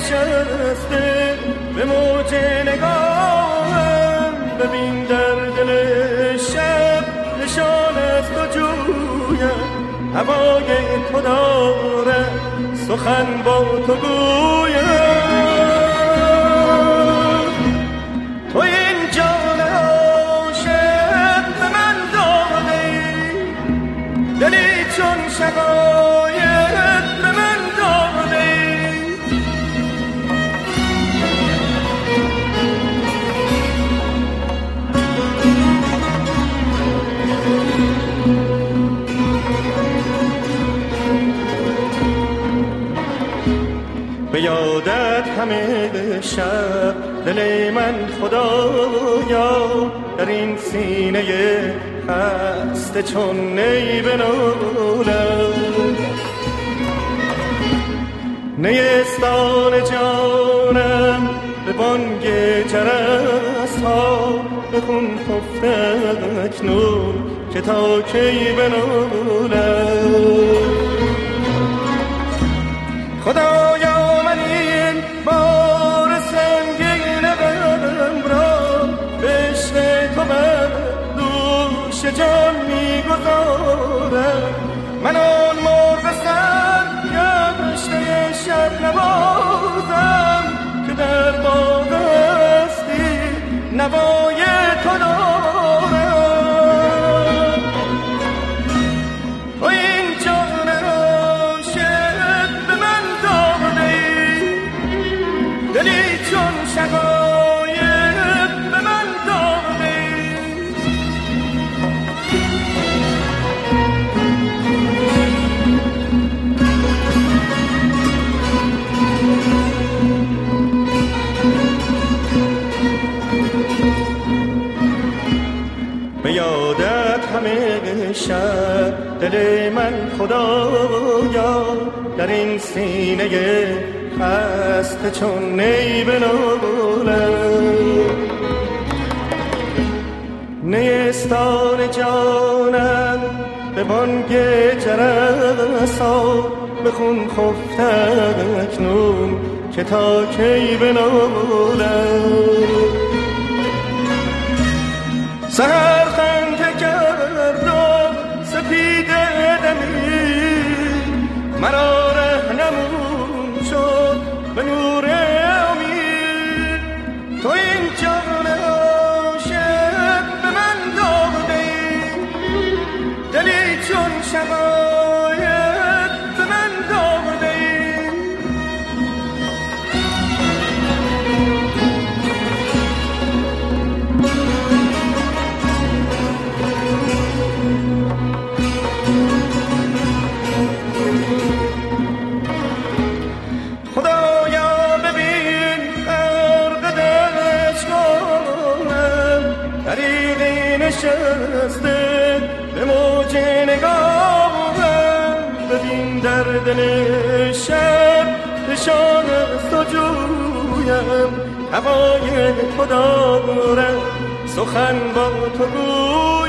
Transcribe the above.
نشسته به موج نگاهم، ببین در دل شب نشان از تو جویم، هوای تو داره سخن با تو گویم. تو این جان عاشق به من دادی، دلی چون شقایق به من دادی. به یادت همه شب دل من خدایا، در این سینه خسته چون نی بنالم. نیستان جانم به بانگ جرس ها، به خون خفته اکنون که تا کی بنالم. خدایا من این بار سنگین غم را به عشق تو بر دوش جان می‌گذارم. من آن مرغ سرگشته شب نوازم که در باغ هستی نوای تو دارم. و این جان عاشق به من دادی، دلی چون شقایق به من دادی. به یادت همه شب دل من خدایا، در این سینه خسته چون نی بنالم. نیستان جانم به بانگ جرس ها، به خون خفته اکنون که تا کی بنالم. سحر خنده کرد و سپید دمی، مرا رهنمون شد به نور امید. تو این جان عاشق به من دادی، دلی چون شقایق به من دادی. نشسته به موج نگاهم، ببین در دل شب نشان از تو جویم، هوای تو دارم سخن با تو گویم.